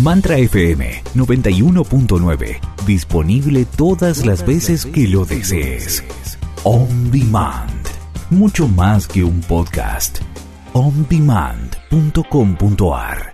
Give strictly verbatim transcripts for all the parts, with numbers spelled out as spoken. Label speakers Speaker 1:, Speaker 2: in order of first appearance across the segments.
Speaker 1: Mantra F M noventa y uno punto nueve. Disponible todas las veces que lo desees. On Demand. Mucho más que un podcast. on demand punto com punto a r.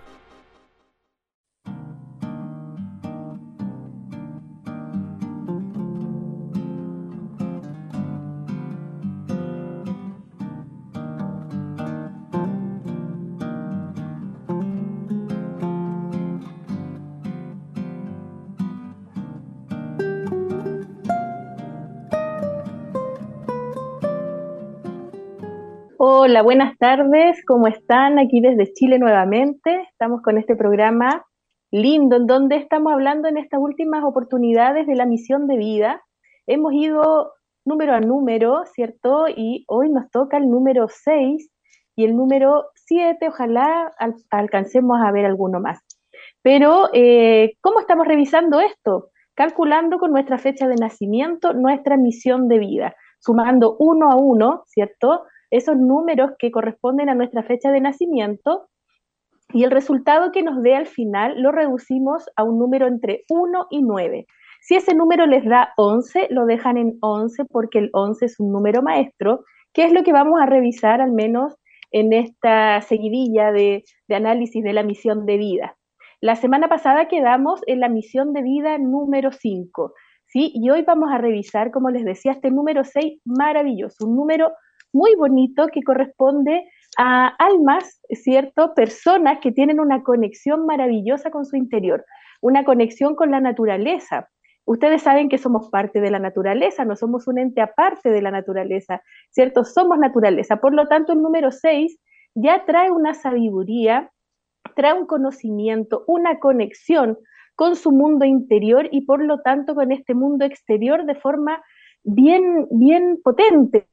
Speaker 2: Hola, buenas tardes, ¿cómo están? Aquí desde Chile nuevamente, estamos con este programa lindo en donde estamos hablando en estas últimas oportunidades de la misión de vida. Hemos ido número a número, ¿cierto? Y hoy nos toca el número seis y el número siete, ojalá al alcancemos a ver alguno más. Pero, eh, ¿cómo estamos revisando esto? Calculando con nuestra fecha de nacimiento nuestra misión de vida, sumando uno a uno, ¿cierto?, esos números que corresponden a nuestra fecha de nacimiento, y el resultado que nos dé al final lo reducimos a un número entre uno y nueve. Si ese número les da once, lo dejan en once porque el once es un número maestro, que es lo que vamos a revisar al menos en esta seguidilla de, de análisis de la misión de vida. La semana pasada quedamos en la misión de vida número cinco, ¿sí? Y hoy vamos a revisar, como les decía, este número seis maravilloso, un número muy bonito que corresponde a almas, ¿cierto? Personas que tienen una conexión maravillosa con su interior, una conexión con la naturaleza. Ustedes saben que somos parte de la naturaleza, no somos un ente aparte de la naturaleza, ¿cierto? Somos naturaleza. Por lo tanto, el número seis ya trae una sabiduría, trae un conocimiento, una conexión con su mundo interior y por lo tanto con este mundo exterior de forma bien, bien potente.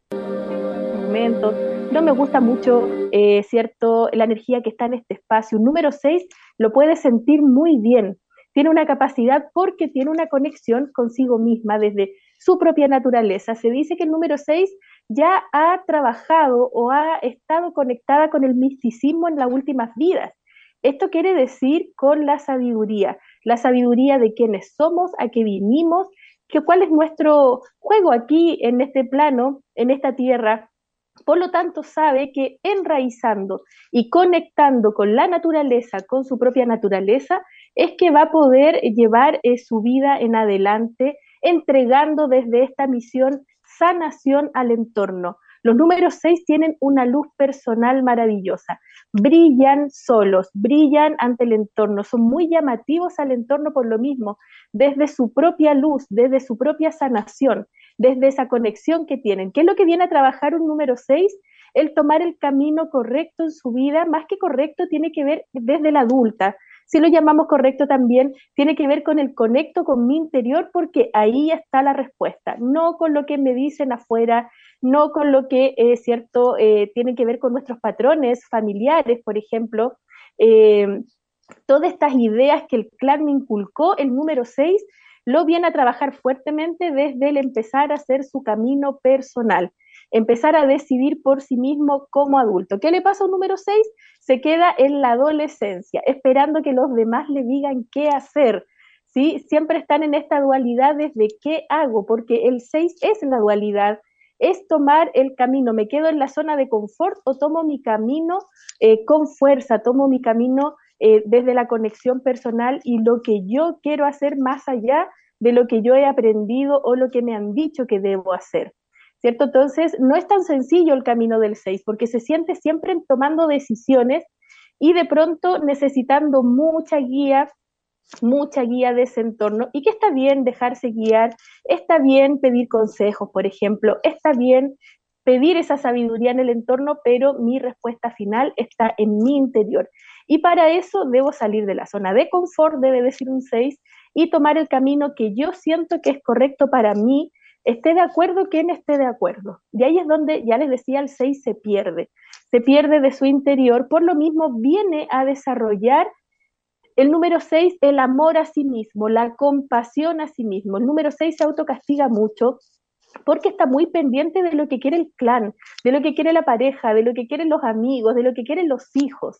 Speaker 2: No me gusta mucho, eh, cierto, la energía que está en este espacio. Un número seis lo puede sentir muy bien, tiene una capacidad porque tiene una conexión consigo misma desde su propia naturaleza. Se dice que el número seis ya ha trabajado o ha estado conectada con el misticismo en las últimas vidas. Esto quiere decir con la sabiduría, la sabiduría de quiénes somos, a qué vinimos, que cuál es nuestro juego aquí en este plano, en esta tierra. Por lo tanto, sabe que enraizando y conectando con la naturaleza, con su propia naturaleza, es que va a poder llevar eh, su vida en adelante, entregando desde esta misión sanación al entorno. Los números seis tienen una luz personal maravillosa, brillan solos, brillan ante el entorno, son muy llamativos al entorno por lo mismo, desde su propia luz, desde su propia sanación, desde esa conexión que tienen. ¿Qué es lo que viene a trabajar un número seis? El tomar el camino correcto en su vida, más que correcto, tiene que ver desde la adulta. Si lo llamamos correcto también, tiene que ver con el conecto con mi interior, porque ahí está la respuesta, no con lo que me dicen afuera, no con lo que, es eh, cierto, eh, tiene que ver con nuestros patrones familiares, por ejemplo. Eh, todas estas ideas que el clan me inculcó, el número seis lo viene a trabajar fuertemente desde el empezar a hacer su camino personal, empezar a decidir por sí mismo como adulto. ¿Qué le pasa a un número seis? Se queda en la adolescencia, esperando que los demás le digan qué hacer, ¿sí? Siempre están en esta dualidad desde qué hago, porque el seis es la dualidad, es tomar el camino, me quedo en la zona de confort o tomo mi camino eh, con fuerza, tomo mi camino eh, desde la conexión personal y lo que yo quiero hacer más allá de lo que yo he aprendido o lo que me han dicho que debo hacer, ¿cierto? Entonces, no es tan sencillo el camino del seis, porque se siente siempre tomando decisiones y de pronto necesitando mucha guía, mucha guía de ese entorno, y que está bien dejarse guiar, está bien pedir consejos, por ejemplo, está bien pedir esa sabiduría en el entorno, pero mi respuesta final está en mi interior. Y para eso debo salir de la zona de confort, debe decir un seis, y tomar el camino que yo siento que es correcto para mí, esté de acuerdo quien esté de acuerdo. De ahí es donde, ya les decía, el seis se pierde, se pierde de su interior, por lo mismo viene a desarrollar el número seis, el amor a sí mismo, la compasión a sí mismo. El número seis se autocastiga mucho porque está muy pendiente de lo que quiere el clan, de lo que quiere la pareja, de lo que quieren los amigos, de lo que quieren los hijos,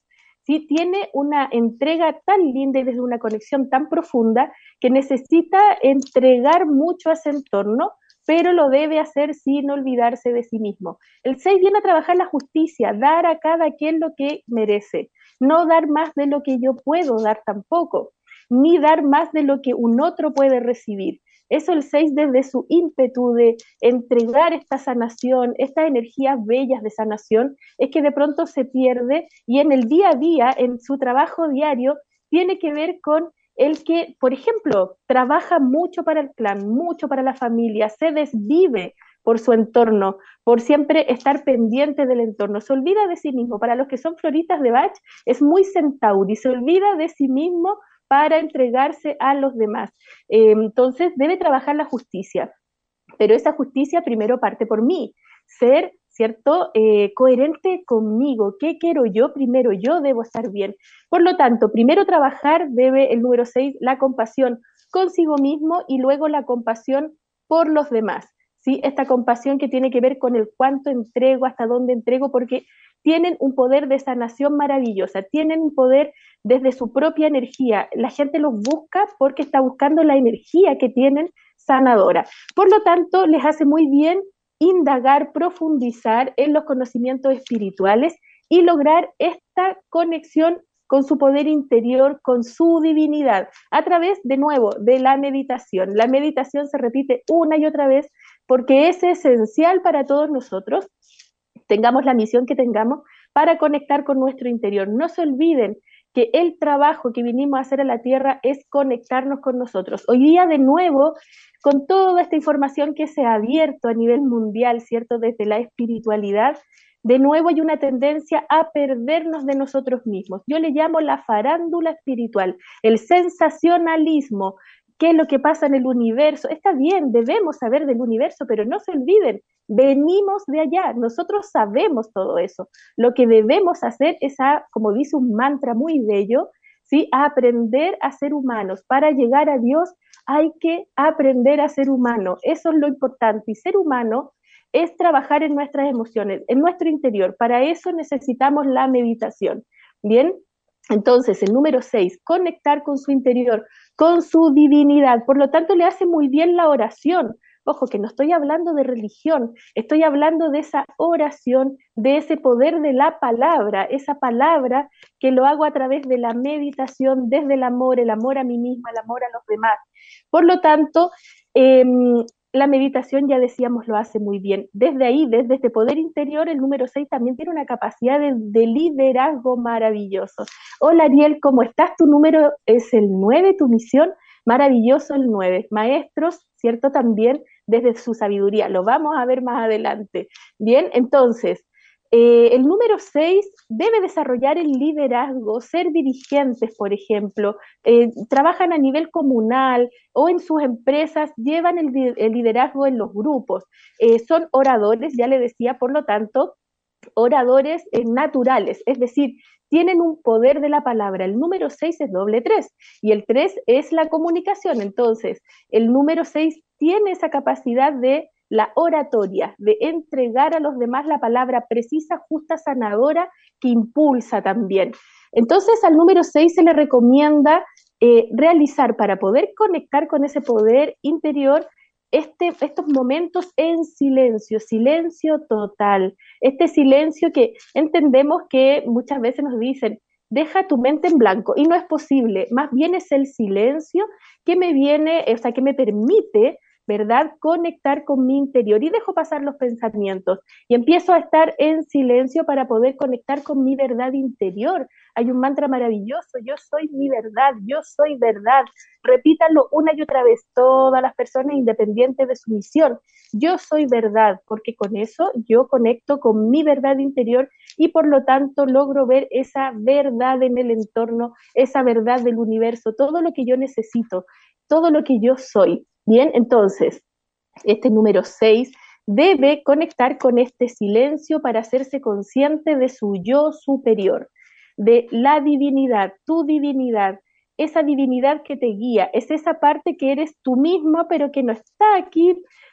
Speaker 2: ¿sí? Tiene una entrega tan linda y desde una conexión tan profunda que necesita entregar mucho a ese entorno, pero lo debe hacer sin olvidarse de sí mismo. El seis viene a trabajar la justicia, dar a cada quien lo que merece, no dar más de lo que yo puedo dar tampoco, ni dar más de lo que un otro puede recibir. Eso el seis desde su ímpetu de entregar esta sanación, estas energías bellas de sanación, es que de pronto se pierde y en el día a día, en su trabajo diario, tiene que ver con el que, por ejemplo, trabaja mucho para el clan, mucho para la familia, se desvive por su entorno, por siempre estar pendiente del entorno, se olvida de sí mismo. Para los que son floristas de Bach, es muy Centauri, se olvida de sí mismo para entregarse a los demás. Eh, entonces debe trabajar la justicia, pero esa justicia primero parte por mí, ser, ¿cierto?, eh, coherente conmigo. ¿Qué quiero yo? Primero yo debo estar bien. Por lo tanto, primero trabajar debe el número seis, la compasión consigo mismo y luego la compasión por los demás, ¿sí? Esta compasión que tiene que ver con el cuánto entrego, hasta dónde entrego, porque tienen un poder de sanación maravillosa, tienen un poder desde su propia energía. La gente los busca porque está buscando la energía que tienen sanadora. Por lo tanto, les hace muy bien indagar, profundizar en los conocimientos espirituales y lograr esta conexión con su poder interior, con su divinidad, a través, de nuevo, de la meditación. La meditación se repite una y otra vez porque es esencial para todos nosotros, tengamos la misión que tengamos, para conectar con nuestro interior. No se olviden que el trabajo que vinimos a hacer a la Tierra es conectarnos con nosotros. Hoy día, de nuevo, con toda esta información que se ha abierto a nivel mundial, ¿cierto?, desde la espiritualidad, de nuevo hay una tendencia a perdernos de nosotros mismos. Yo le llamo la farándula espiritual, el sensacionalismo. ¿Qué es lo que pasa en el universo? Está bien, debemos saber del universo, pero no se olviden, venimos de allá, nosotros sabemos todo eso. Lo que debemos hacer es, a, como dice un mantra muy bello, ¿sí?, a aprender a ser humanos. Para llegar a Dios hay que aprender a ser humano, eso es lo importante. Y ser humano es trabajar en nuestras emociones, en nuestro interior. Para eso necesitamos la meditación. Bien, entonces el número seis, conectar con su interior, con su divinidad. Por lo tanto, le hace muy bien la oración. Ojo, que no estoy hablando de religión, estoy hablando de esa oración, de ese poder de la palabra, esa palabra que lo hago a través de la meditación, desde el amor, el amor a mí misma, el amor a los demás. Por lo tanto, eh, la meditación, ya decíamos, lo hace muy bien. Desde ahí, desde este poder interior, el número seis también tiene una capacidad de, de liderazgo maravilloso. Hola Ariel, ¿cómo estás? Tu número es el nueve, tu misión, maravilloso el nueve. Maestros, ¿cierto? También desde su sabiduría, lo vamos a ver más adelante. Bien, entonces, eh, el número seis debe desarrollar el liderazgo, ser dirigentes, por ejemplo, eh, trabajan a nivel comunal o en sus empresas, llevan el, el liderazgo en los grupos, eh, son oradores, ya le decía, por lo tanto, oradores eh, naturales, es decir, tienen un poder de la palabra. El número seis es doble tres y el tres es la comunicación. Entonces, el número seis tiene esa capacidad de la oratoria, de entregar a los demás la palabra precisa, justa, sanadora, que impulsa también. Entonces, al número seis se le recomienda eh, realizar, para poder conectar con ese poder interior, Este, estos momentos en silencio, silencio total, este silencio que entendemos que muchas veces nos dicen, deja tu mente en blanco, y no es posible, más bien es el silencio que me viene, o sea, que me permite, ¿verdad?, conectar con mi interior, y dejo pasar los pensamientos, y empiezo a estar en silencio para poder conectar con mi verdad interior. Hay un mantra maravilloso, yo soy mi verdad, yo soy verdad. Repítanlo una y otra vez, todas las personas, independientes de su misión. Yo soy verdad, porque con eso yo conecto con mi verdad interior y por lo tanto logro ver esa verdad en el entorno, esa verdad del universo, todo lo que yo necesito, todo lo que yo soy. Bien, entonces, este número seis debe conectar con este silencio para hacerse consciente de su yo superior, de la divinidad, tu divinidad, esa divinidad que te guía, es esa parte que eres tú mismo, pero que no está aquí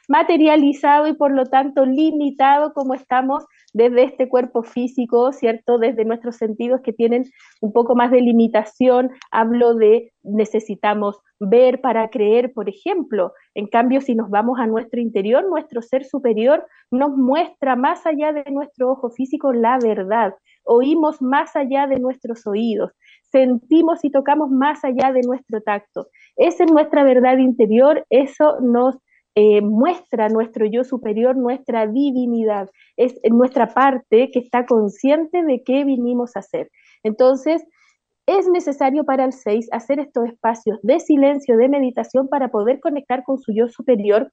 Speaker 2: materializado y por lo tanto limitado como estamos desde este cuerpo físico, ¿cierto? Desde nuestros sentidos que tienen un poco más de limitación. Hablo de necesitamos ver para creer, por ejemplo. En cambio, si nos vamos a nuestro interior, nuestro ser superior nos muestra más allá de nuestro ojo físico la verdad. Oímos más allá de nuestros oídos, sentimos y tocamos más allá de nuestro tacto. Esa es nuestra verdad interior, eso nos eh, muestra nuestro yo superior, nuestra divinidad, es nuestra parte que está consciente de qué vinimos a hacer. Entonces, es necesario para el seis hacer estos espacios de silencio, de meditación, para poder conectar con su yo superior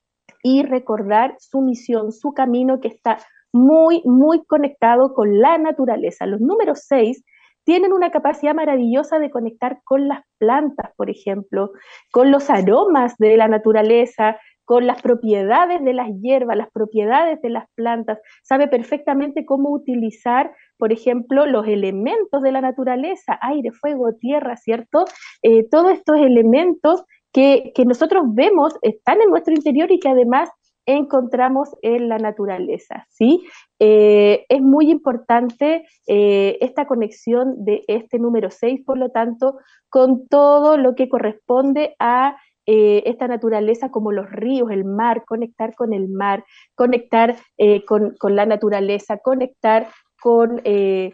Speaker 2: y recordar su misión, su camino que está muy, muy conectado con la naturaleza. Los números seis tienen una capacidad maravillosa de conectar con las plantas, por ejemplo, con los aromas de la naturaleza, con las propiedades de las hierbas, las propiedades de las plantas. Sabe perfectamente cómo utilizar, por ejemplo, los elementos de la naturaleza, aire, fuego, tierra, ¿cierto? Eh, todos estos elementos que, que nosotros vemos están en nuestro interior y que además encontramos en la naturaleza, ¿sí? Eh, es muy importante eh, esta conexión de este número seis, por lo tanto, con todo lo que corresponde a eh, esta naturaleza como los ríos, el mar, conectar con el mar, conectar eh, con, con la naturaleza, conectar con... Eh,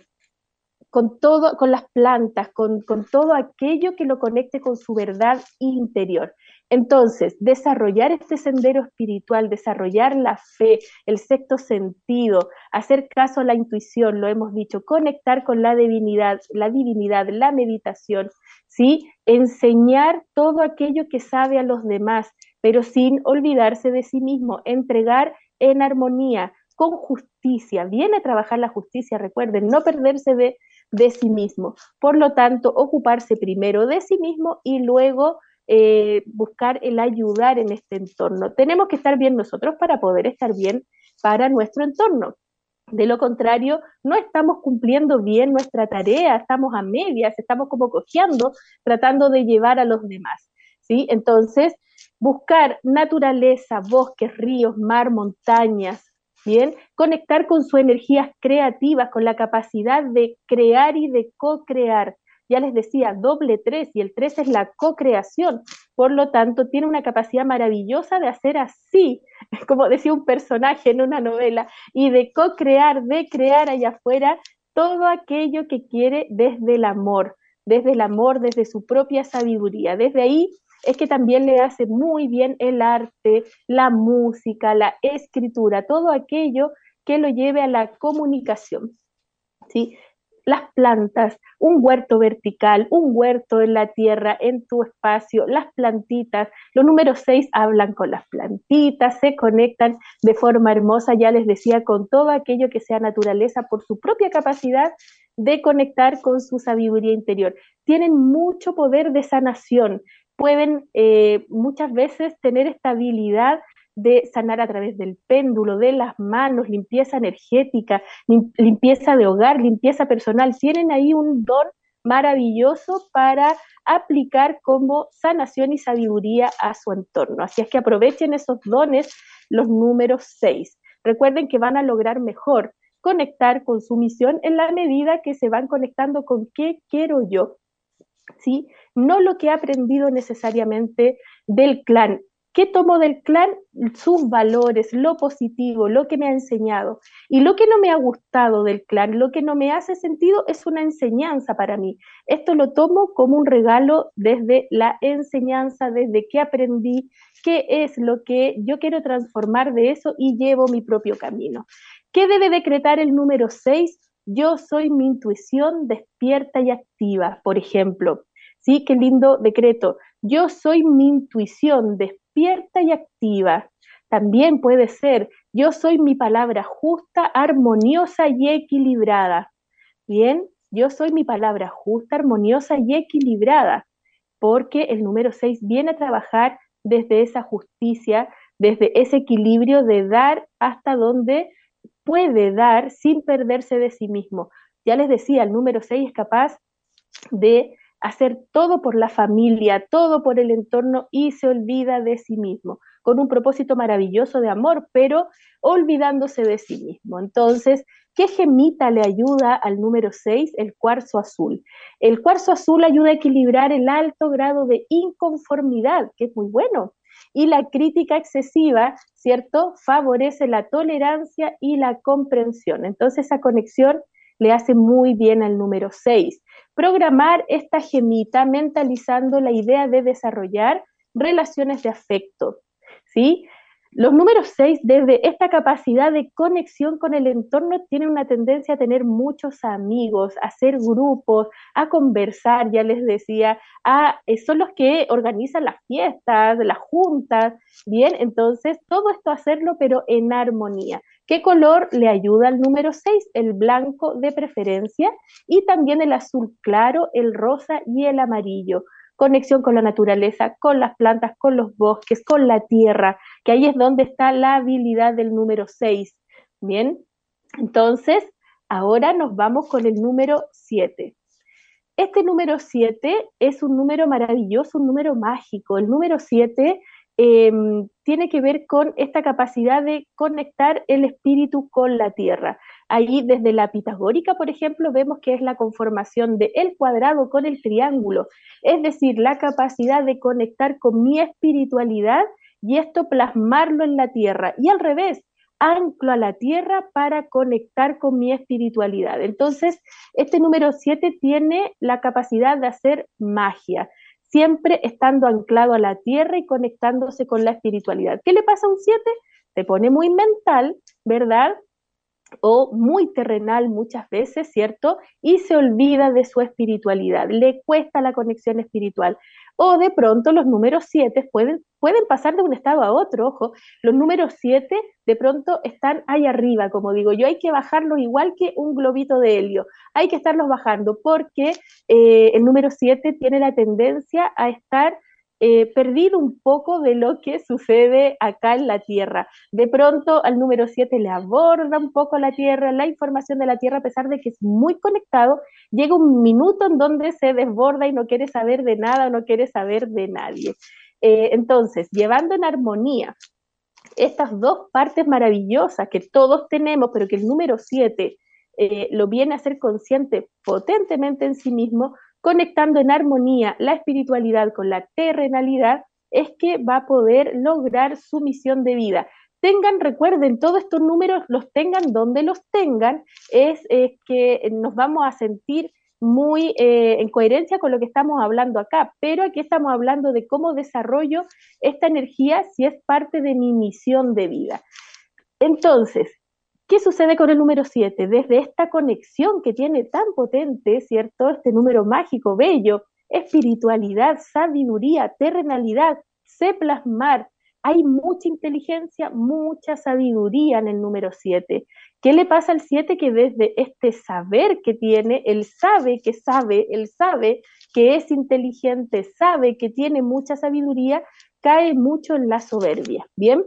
Speaker 2: con todo, con las plantas, con, con todo aquello que lo conecte con su verdad interior. Entonces, desarrollar este sendero espiritual, desarrollar la fe, el sexto sentido, hacer caso a la intuición, lo hemos dicho, conectar con la divinidad, la divinidad, la meditación, ¿sí? Enseñar todo aquello que sabe a los demás, pero sin olvidarse de sí mismo, entregar en armonía, con justicia. Viene a trabajar la justicia, recuerden, no perderse de de sí mismo. Por lo tanto, ocuparse primero de sí mismo y luego eh, buscar el ayudar en este entorno. Tenemos que estar bien nosotros para poder estar bien para nuestro entorno. De lo contrario, no estamos cumpliendo bien nuestra tarea, estamos a medias, estamos como cojeando, tratando de llevar a los demás, ¿sí? Entonces, buscar naturaleza, bosques, ríos, mar, montañas, ¿bien? Conectar con sus energías creativas, con la capacidad de crear y de co-crear. Ya les decía, doble tres, y el tres es la co-creación. Por lo tanto, tiene una capacidad maravillosa de hacer así, como decía un personaje en una novela, y de co-crear, de crear allá afuera todo aquello que quiere desde el amor, desde el amor, desde su propia sabiduría. Desde ahí es que también le hace muy bien el arte, la música, la escritura, todo aquello que lo lleve a la comunicación, ¿sí? Las plantas, un huerto vertical, un huerto en la tierra, en tu espacio, las plantitas, los números seis hablan con las plantitas, se conectan de forma hermosa, ya les decía, con todo aquello que sea naturaleza por su propia capacidad de conectar con su sabiduría interior. Tienen mucho poder de sanación, pueden eh, muchas veces tener esta habilidad de sanar a través del péndulo, de las manos, limpieza energética, limpieza de hogar, limpieza personal. Tienen ahí un don maravilloso para aplicar como sanación y sabiduría a su entorno. Así es que aprovechen esos dones, los números seis. Recuerden que van a lograr mejor conectar con su misión en la medida que se van conectando con qué quiero yo, ¿sí? No lo que he aprendido necesariamente del clan. ¿Qué tomo del clan? Sus valores, lo positivo, lo que me ha enseñado. Y lo que no me ha gustado del clan, lo que no me hace sentido, es una enseñanza para mí. Esto lo tomo como un regalo desde la enseñanza, desde qué aprendí, qué es lo que yo quiero transformar de eso y llevo mi propio camino. ¿Qué debe decretar el número seis? Yo soy mi intuición despierta y activa, por ejemplo. ¿Sí? Qué lindo decreto. Yo soy mi intuición despierta y activa. También puede ser, yo soy mi palabra justa, armoniosa y equilibrada. Bien, yo soy mi palabra justa, armoniosa y equilibrada, porque el número seis viene a trabajar desde esa justicia, desde ese equilibrio de dar hasta donde puede dar sin perderse de sí mismo. Ya les decía, el número seis es capaz de hacer todo por la familia, todo por el entorno y se olvida de sí mismo. con un propósito maravilloso de amor, pero olvidándose de sí mismo. Entonces, ¿qué gemita le ayuda al número seis? El cuarzo azul. El cuarzo azul ayuda a equilibrar el alto grado de inconformidad, que es muy bueno, y la crítica excesiva, ¿cierto? Favorece la tolerancia y la comprensión. Entonces, esa conexión le hace muy bien al número seis. Programar esta gemita mentalizando la idea de desarrollar relaciones de afecto, ¿sí? Los números seis, desde esta capacidad de conexión con el entorno, tienen una tendencia a tener muchos amigos, a hacer grupos, a conversar, ya les decía, a, eh, son los que organizan las fiestas, las juntas, bien, entonces todo esto hacerlo pero en armonía. ¿Qué color le ayuda al número seis? El blanco de preferencia y también el azul claro, el rosa y el amarillo. Conexión con la naturaleza, con las plantas, con los bosques, con la tierra, que ahí es donde está la habilidad del número seis. Bien, entonces ahora nos vamos con el número siete. Este número siete es un número maravilloso, un número mágico. El número siete eh, tiene que ver con esta capacidad de conectar el espíritu con la tierra. Ahí desde la pitagórica, por ejemplo, vemos que es la conformación de el cuadrado con el triángulo, es decir, la capacidad de conectar con mi espiritualidad y esto plasmarlo en la tierra. Y al revés, anclo a la tierra para conectar con mi espiritualidad. Entonces, este número siete tiene la capacidad de hacer magia, siempre estando anclado a la tierra y conectándose con la espiritualidad. ¿Qué le pasa a un siete? Se pone muy mental, ¿verdad? O muy terrenal muchas veces, ¿cierto? Y se olvida de su espiritualidad, le cuesta la conexión espiritual. O de pronto los números siete pueden, pueden pasar de un estado a otro, ojo, los números siete de pronto están ahí arriba, como digo yo, hay que bajarlos igual que un globito de helio, hay que estarlos bajando porque eh, el número siete tiene la tendencia a estar Eh, perdido un poco de lo que sucede acá en la Tierra. De pronto al número siete le aborda un poco la Tierra, la información de la Tierra, a pesar de que es muy conectado, llega un minuto en donde se desborda y no quiere saber de nada, no quiere saber de nadie. Eh, entonces, llevando en armonía estas dos partes maravillosas que todos tenemos, pero que el número siete eh, lo viene a ser consciente potentemente en sí mismo, conectando en armonía la espiritualidad con la terrenalidad, es que va a poder lograr su misión de vida. Tengan, recuerden, todos estos números los tengan donde los tengan, es eh, que nos vamos a sentir muy eh, en coherencia con lo que estamos hablando acá, pero aquí estamos hablando de cómo desarrollo esta energía si es parte de mi misión de vida. Entonces, ¿qué sucede con el número siete? Desde esta conexión que tiene tan potente, ¿cierto? Este número mágico, bello, espiritualidad, sabiduría, terrenalidad, sé plasmar. Hay mucha inteligencia, mucha sabiduría en el número siete. ¿Qué le pasa al siete? Que desde este saber que tiene, él sabe que sabe, él sabe que es inteligente, sabe que tiene mucha sabiduría, cae mucho en la soberbia, ¿bien?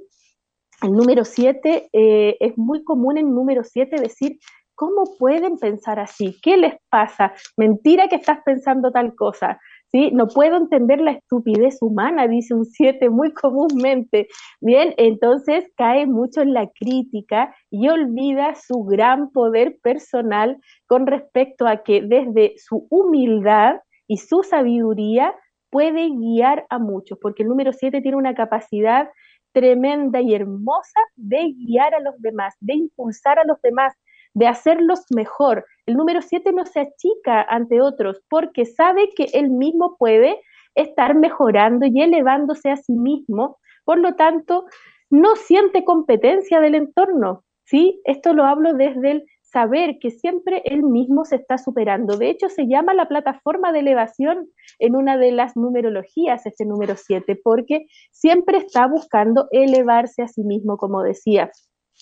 Speaker 2: El número siete, eh, es muy común en el número siete decir, ¿cómo pueden pensar así? ¿Qué les pasa? Mentira que estás pensando tal cosa, ¿sí? No puedo entender la estupidez humana, dice un siete muy comúnmente. Bien, entonces cae mucho en la crítica y olvida su gran poder personal con respecto a que desde su humildad y su sabiduría puede guiar a muchos, porque el número siete tiene una capacidad tremenda y hermosa de guiar a los demás, de impulsar a los demás, de hacerlos mejor. El número siete no se achica ante otros porque sabe que él mismo puede estar mejorando y elevándose a sí mismo, por lo tanto, no siente competencia del entorno, ¿sí? Esto lo hablo desde el saber que siempre él mismo se está superando. De hecho, se llama la plataforma de elevación en una de las numerologías, este número siete, porque siempre está buscando elevarse a sí mismo, como decía.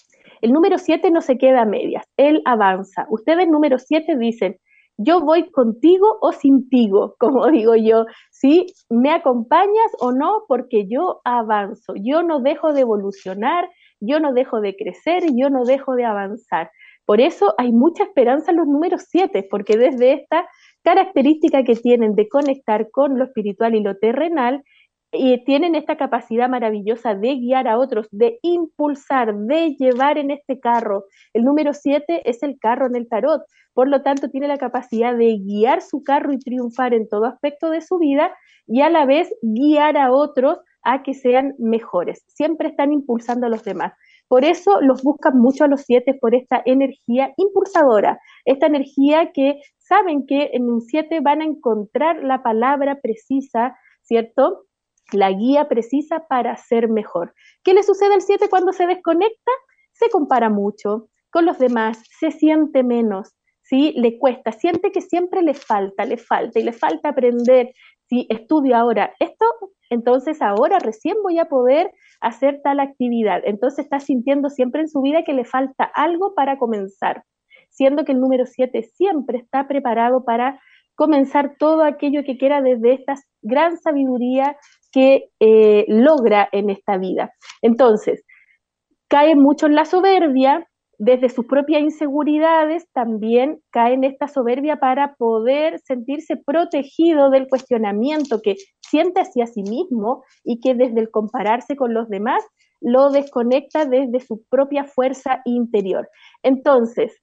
Speaker 2: El número siete no se queda a medias, él avanza. Ustedes, número siete, dicen, yo voy contigo o sintigo, como digo yo, ¿sí? ¿Me acompañas o no? Porque yo avanzo, yo no dejo de evolucionar, yo no dejo de crecer, yo no dejo de avanzar. Por eso hay mucha esperanza en los números siete, porque desde esta característica que tienen de conectar con lo espiritual y lo terrenal, y tienen esta capacidad maravillosa de guiar a otros, de impulsar, de llevar en este carro. El número siete es el carro en el tarot, por lo tanto tiene la capacidad de guiar su carro y triunfar en todo aspecto de su vida y a la vez guiar a otros a que sean mejores. Siempre están impulsando a los demás. Por eso los buscan mucho a los siete, por esta energía impulsadora, esta energía que saben que en un siete van a encontrar la palabra precisa, ¿cierto?, la guía precisa para ser mejor. ¿Qué le sucede al siete cuando se desconecta? Se compara mucho con los demás, se siente menos, ¿sí? Le cuesta, siente que siempre le falta, le falta y le falta aprender. Si estudio ahora esto, entonces ahora recién voy a poder hacer tal actividad. Entonces está sintiendo siempre en su vida que le falta algo para comenzar, siendo que el número siete siempre está preparado para comenzar todo aquello que quiera desde esta gran sabiduría que eh, logra en esta vida. Entonces, cae mucho en la soberbia, desde sus propias inseguridades también cae en esta soberbia para poder sentirse protegido del cuestionamiento que siente hacia sí mismo y que desde el compararse con los demás lo desconecta desde su propia fuerza interior. Entonces,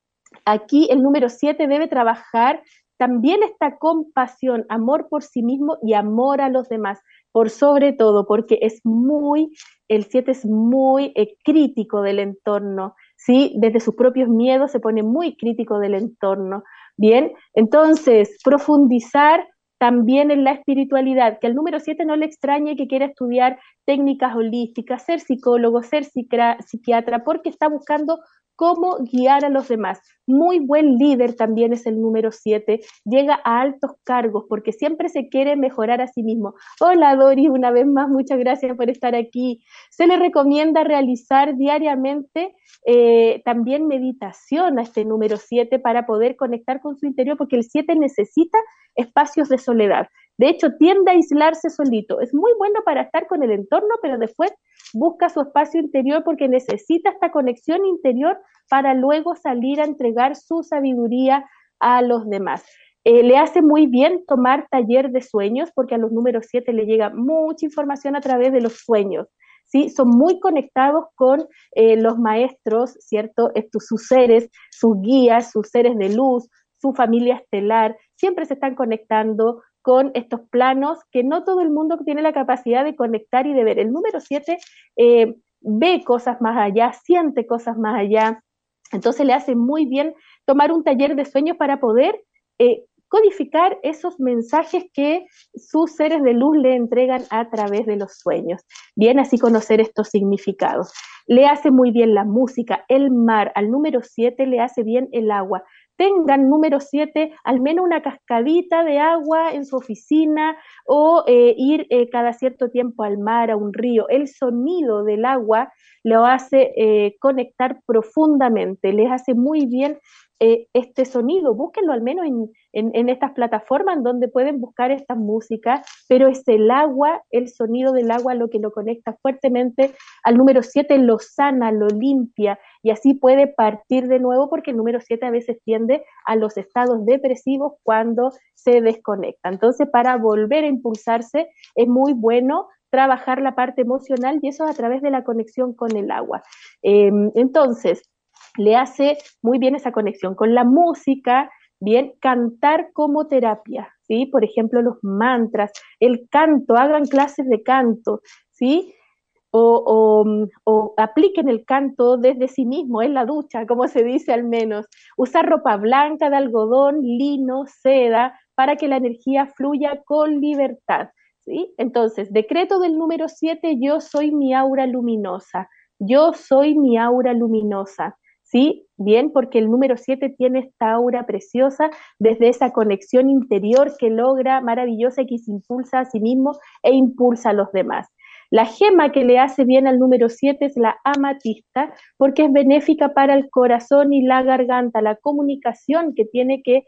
Speaker 2: aquí el número siete debe trabajar también esta compasión, amor por sí mismo y amor a los demás, por sobre todo, porque es muy, el siete es muy eh, crítico del entorno, ¿sí? Desde sus propios miedos se pone muy crítico del entorno. Bien, entonces, profundizar también en la espiritualidad, que al número siete no le extrañe que quiera estudiar técnicas holísticas, ser psicólogo, ser psiquiatra, porque está buscando cómo guiar a los demás. Muy buen líder también es el número siete, llega a altos cargos porque siempre se quiere mejorar a sí mismo. Hola Doris, una vez más, muchas gracias por estar aquí. Se le recomienda realizar diariamente eh, también meditación a este número siete para poder conectar con su interior, porque el siete necesita espacios de soledad. De hecho, tiende a aislarse solito. Es muy bueno para estar con el entorno, pero después busca su espacio interior porque necesita esta conexión interior para luego salir a entregar su sabiduría a los demás. Eh, le hace muy bien tomar taller de sueños porque a los números siete le llega mucha información a través de los sueños. ¿Sí? Son muy conectados con eh, los maestros, ¿cierto? Estos, sus seres, sus guías, sus seres de luz, su familia estelar, siempre se están conectando con estos planos que no todo el mundo tiene la capacidad de conectar y de ver. El número siete eh, ve cosas más allá, siente cosas más allá, entonces le hace muy bien tomar un taller de sueños para poder eh, codificar esos mensajes que sus seres de luz le entregan a través de los sueños. Bien, así conocer estos significados. Le hace muy bien la música, el mar. Al número siete le hace bien el agua. Tengan número siete al menos una cascadita de agua en su oficina o eh, ir eh, cada cierto tiempo al mar, a un río. El sonido del agua lo hace eh, conectar profundamente, les hace muy bien eh, este sonido. Búsquenlo al menos en, en, en estas plataformas donde pueden buscar esta música, pero es el agua, el sonido del agua lo que lo conecta fuertemente al número siete, lo sana, lo limpia y así puede partir de nuevo porque el número siete a veces tiende a los estados depresivos cuando se desconecta. Entonces, para volver a impulsarse es muy bueno trabajar la parte emocional y eso a través de la conexión con el agua. Eh, entonces, le hace muy bien esa conexión con la música, bien, cantar como terapia, ¿sí? Por ejemplo, los mantras, el canto, hagan clases de canto, ¿sí? O, o, o apliquen el canto desde sí mismo, en la ducha, como se dice al menos. Usar ropa blanca de algodón, lino, seda, para que la energía fluya con libertad. ¿Sí? Entonces, decreto del número siete, yo soy mi aura luminosa, yo soy mi aura luminosa, ¿sí? Bien, porque el número siete tiene esta aura preciosa desde esa conexión interior que logra maravillosa y que se impulsa a sí mismo e impulsa a los demás. La gema que le hace bien al número siete es la amatista, porque es benéfica para el corazón y la garganta, la comunicación que tiene que,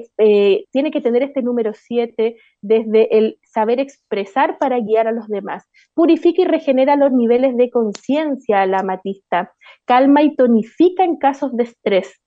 Speaker 2: eh, tiene que tener este número siete desde el saber expresar para guiar a los demás. Purifica y regenera los niveles de conciencia a la amatista, calma y tonifica en casos de estrés.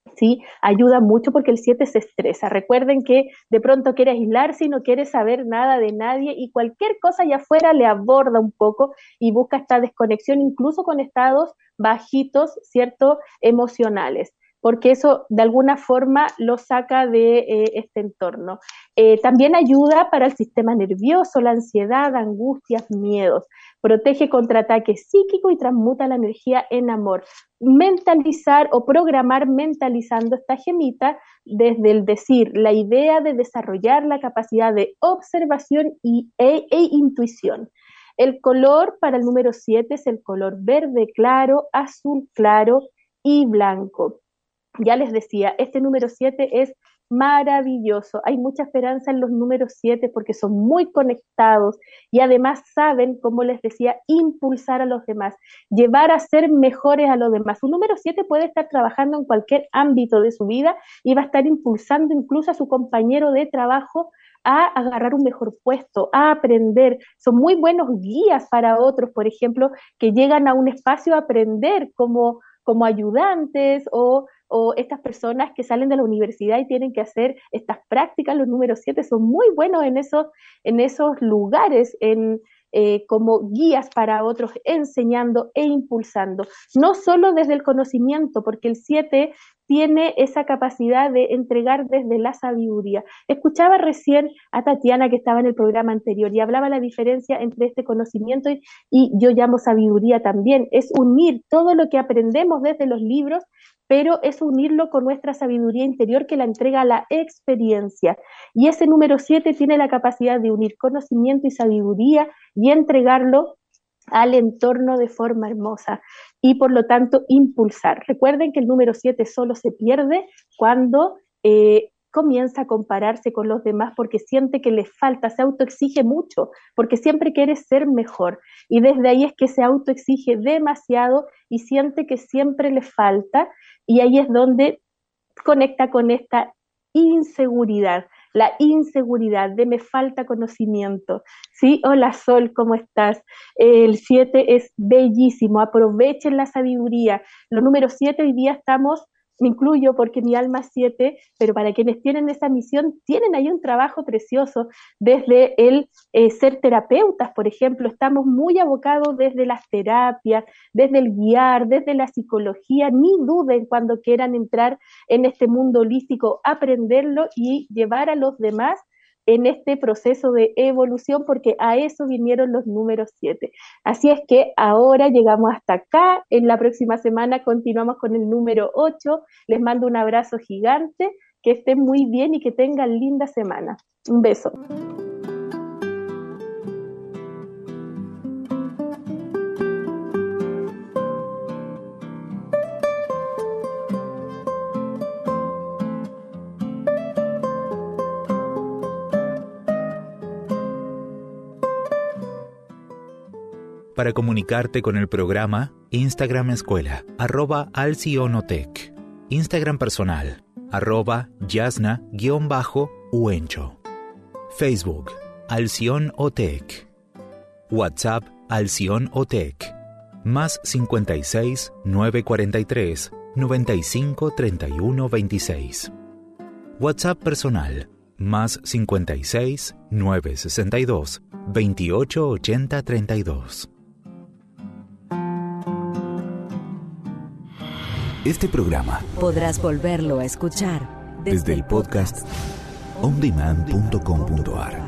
Speaker 2: ¿sí? Ayuda mucho porque el siete se estresa. Recuerden que de pronto quiere aislarse y no quiere saber nada de nadie y cualquier cosa allá afuera le aborda un poco y busca esta desconexión incluso con estados bajitos, ¿cierto?, emocionales, porque eso de alguna forma lo saca de eh, este entorno. Eh, también ayuda para el sistema nervioso, la ansiedad, angustias, miedos. Protege contra ataques psíquicos y transmuta la energía en amor. Mentalizar o programar mentalizando esta gemita desde el decir, la idea de desarrollar la capacidad de observación y, e, e intuición. El color para el número siete es el color verde claro, azul claro y blanco. Ya les decía, este número siete es maravilloso. Hay mucha esperanza en los números siete porque son muy conectados y además saben, como les decía, impulsar a los demás, llevar a ser mejores a los demás. Un número siete puede estar trabajando en cualquier ámbito de su vida y va a estar impulsando incluso a su compañero de trabajo a agarrar un mejor puesto, a aprender. Son muy buenos guías para otros, por ejemplo, que llegan a un espacio a aprender como, como ayudantes o, o estas personas que salen de la universidad y tienen que hacer estas prácticas. Los números siete son muy buenos en esos, en esos lugares, en, eh, como guías para otros, enseñando e impulsando. No solo desde el conocimiento, porque el siete tiene esa capacidad de entregar desde la sabiduría. Escuchaba recién a Tatiana que estaba en el programa anterior y hablaba la diferencia entre este conocimiento y, y yo llamo sabiduría también. Es unir todo lo que aprendemos desde los libros, pero es unirlo con nuestra sabiduría interior que la entrega la experiencia. Y ese número siete tiene la capacidad de unir conocimiento y sabiduría y entregarlo al entorno de forma hermosa y por lo tanto impulsar. Recuerden que el número siete solo se pierde cuando eh, comienza a compararse con los demás porque siente que le falta, se autoexige mucho, porque siempre quiere ser mejor y desde ahí es que se autoexige demasiado y siente que siempre le falta y ahí es donde conecta con esta inseguridad. La inseguridad de me falta conocimiento, ¿sí? Hola Sol, ¿cómo estás? El siete es bellísimo, aprovechen la sabiduría. Los números siete hoy día estamos, me incluyo porque mi alma es siete, pero para quienes tienen esa misión, tienen ahí un trabajo precioso desde el eh, ser terapeutas, por ejemplo, estamos muy abocados desde las terapias, desde el guiar, desde la psicología, ni duden cuando quieran entrar en este mundo holístico, aprenderlo y llevar a los demás en este proceso de evolución, porque a eso vinieron los números siete. Así es que ahora llegamos hasta acá, en la próxima semana continuamos con el número ocho, les mando un abrazo gigante, que estén muy bien y que tengan linda semana. Un beso.
Speaker 1: Para comunicarte con el programa, Instagram Escuela, arroba alcionotec. Instagram personal, arroba yasna-uencho. Facebook, alcionotec. WhatsApp, alcionotec. Más cincuenta y seis, novecientos cuarenta y tres, noventa y cinco, treinta y uno, veintiséis. WhatsApp personal, más cincuenta y seis, novecientos sesenta y dos, veintiocho, ochenta, treinta y dos. Este programa
Speaker 3: podrás volverlo a escuchar
Speaker 1: desde, desde el podcast on demand punto com punto a r.